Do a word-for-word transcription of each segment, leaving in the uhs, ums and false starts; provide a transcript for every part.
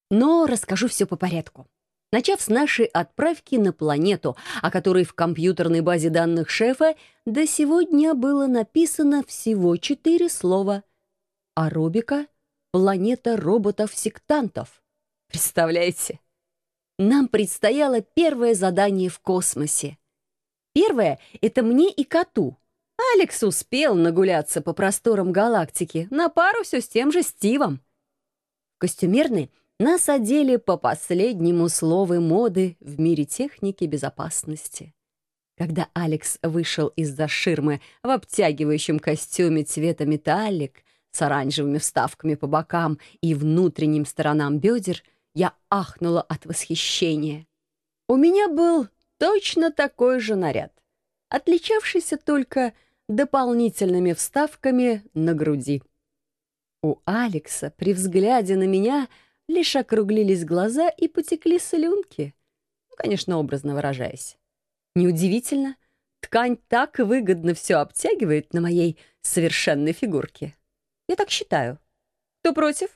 Но расскажу все по порядку. Начав с нашей отправки на планету, о которой в компьютерной базе данных шефа до сегодня было написано всего четыре слова. Аробика — планета роботов-сектантов. Представляете? Нам предстояло первое задание в космосе. Первое — это мне и коту. Алекс успел нагуляться по просторам галактики, на пару все с тем же Стивом. В костюмерной нас одели по последнему слову моды в мире техники безопасности. Когда Алекс вышел из-за ширмы в обтягивающем костюме цвета металлик с оранжевыми вставками по бокам и внутренним сторонам бедер, я ахнула от восхищения. У меня был точно такой же наряд, отличавшийся только дополнительными вставками на груди. У Алекса при взгляде на меня лишь округлились глаза и потекли слюнки, ну, конечно, образно выражаясь. Неудивительно, ткань так выгодно все обтягивает на моей совершенной фигурке. Я так считаю. Кто против?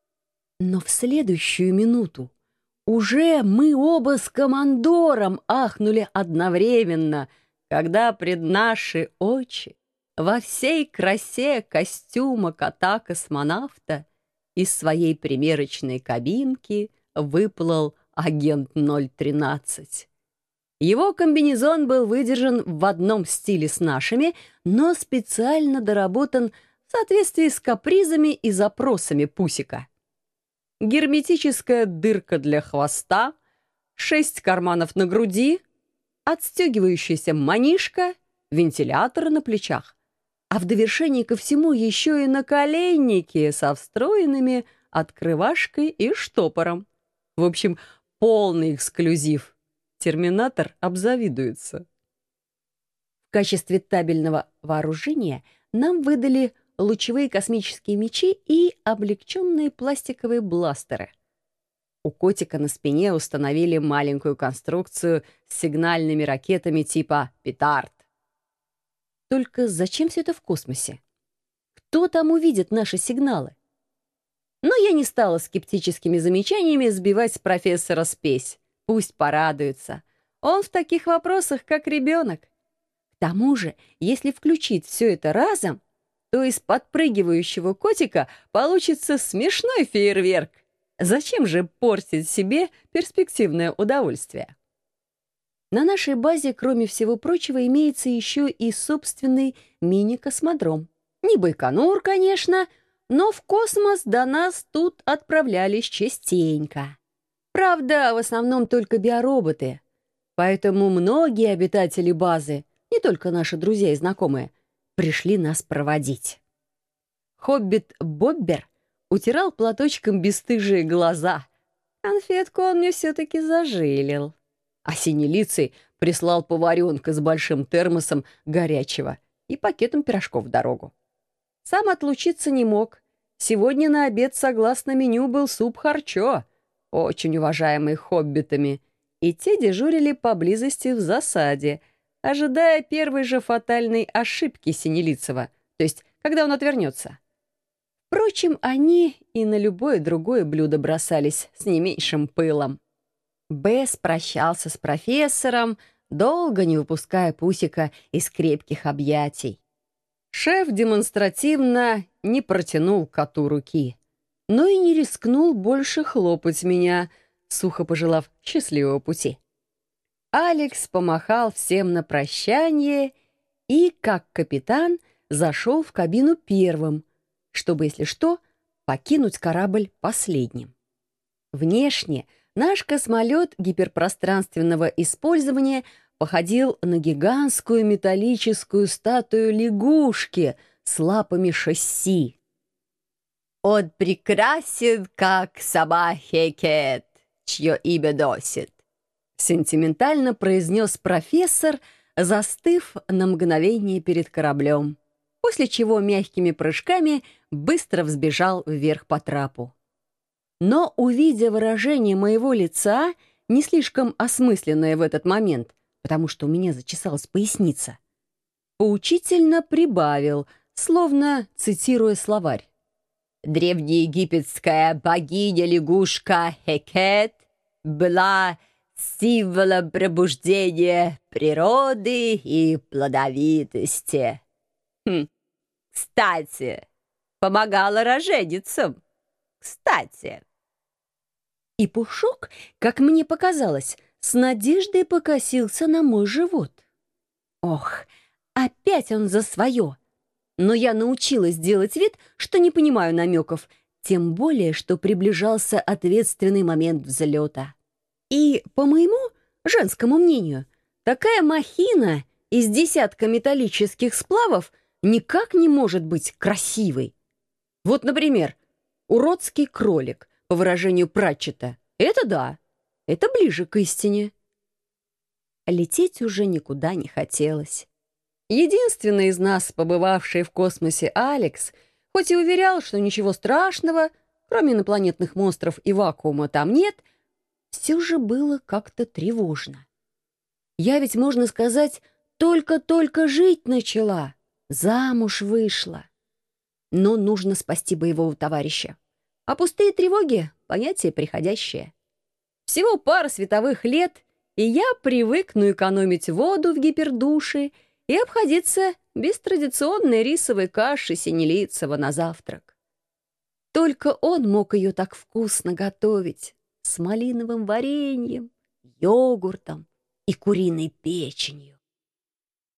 Но в следующую минуту уже мы оба с командором ахнули одновременно, когда пред наши очи во всей красе костюма кота-космонавта из своей примерочной кабинки выплыл агент ноль тринадцать. Его комбинезон был выдержан в одном стиле с нашими, но специально доработан в соответствии с капризами и запросами Пусика. Герметическая дырка для хвоста, шесть карманов на груди, отстегивающаяся манишка, вентилятор на плечах, а в довершении ко всему еще и наколенники со встроенными открывашкой и штопором. В общем, полный эксклюзив. Терминатор обзавидуется. В качестве табельного вооружения нам выдали лучевые космические мечи и облегченные пластиковые бластеры. У котика на спине установили маленькую конструкцию с сигнальными ракетами типа «Петард». Только зачем все это в космосе? Кто там увидит наши сигналы? Но я не стала скептическими замечаниями сбивать профессора спесь. Пусть порадуется. Он в таких вопросах как ребенок. К тому же, если включить все это разом, то из подпрыгивающего котика получится смешной фейерверк. Зачем же портить себе перспективное удовольствие? На нашей базе, кроме всего прочего, имеется еще и собственный мини-космодром. Не Байконур, конечно, но в космос до нас тут отправлялись частенько. Правда, в основном только биороботы. Поэтому многие обитатели базы, не только наши друзья и знакомые, пришли нас проводить. Хоббит Боббер утирал платочком бесстыжие глаза. Конфетку он мне все-таки зажилил. А Синелицый прислал поваренка с большим термосом горячего и пакетом пирожков в дорогу. Сам отлучиться не мог. Сегодня на обед, согласно меню, был суп-харчо, очень уважаемый хоббитами, и те дежурили поблизости в засаде, ожидая первой же фатальной ошибки Синелицева, то есть когда он отвернется. Впрочем, они и на любое другое блюдо бросались с не меньшим пылом. Бесс прощался с профессором, долго не выпуская Пусика из крепких объятий. Шеф демонстративно не протянул коту руки, но и не рискнул больше хлопать меня, сухо пожелав счастливого пути. Алекс помахал всем на прощание и, как капитан, зашел в кабину первым, чтобы, если что, покинуть корабль последним. Внешне наш космолет гиперпространственного использования походил на гигантскую металлическую статую лягушки с лапами шасси. «Он прекрасен, как собака-кет, чье имя носит», сентиментально произнес профессор, застыв на мгновение перед кораблем, после чего мягкими прыжками быстро взбежал вверх по трапу. Но, увидя выражение моего лица, не слишком осмысленное в этот момент, потому что у меня зачесалась поясница, поучительно прибавил, словно цитируя словарь. древнеегипетская богиня-лягушка Хекет была символом пробуждения природы и плодовитости. Хм. Кстати, помогала роженицам. Кстати. И Пушок, как мне показалось, с надеждой покосился на мой живот. Ох, опять он за свое. Но я научилась делать вид, что не понимаю намеков, тем более, что приближался ответственный момент взлета. И, по моему женскому мнению, такая махина из десятка металлических сплавов никак не может быть красивой. Вот, например, уродский кролик, по выражению Пратчетта. Это да, это ближе к истине. Лететь уже никуда не хотелось. Единственный из нас, побывавший в космосе Алекс, хоть и уверял, что ничего страшного, кроме инопланетных монстров и вакуума, там нет, все же было как-то тревожно. Я ведь, можно сказать, только-только жить начала, замуж вышла. Но нужно спасти боевого товарища. А пустые тревоги — понятие приходящее. Всего пара световых лет, и я привыкну экономить воду в гипердуше и обходиться без традиционной рисовой каши Синелицева на завтрак. Только он мог ее так вкусно готовить, с малиновым вареньем, йогуртом и куриной печенью.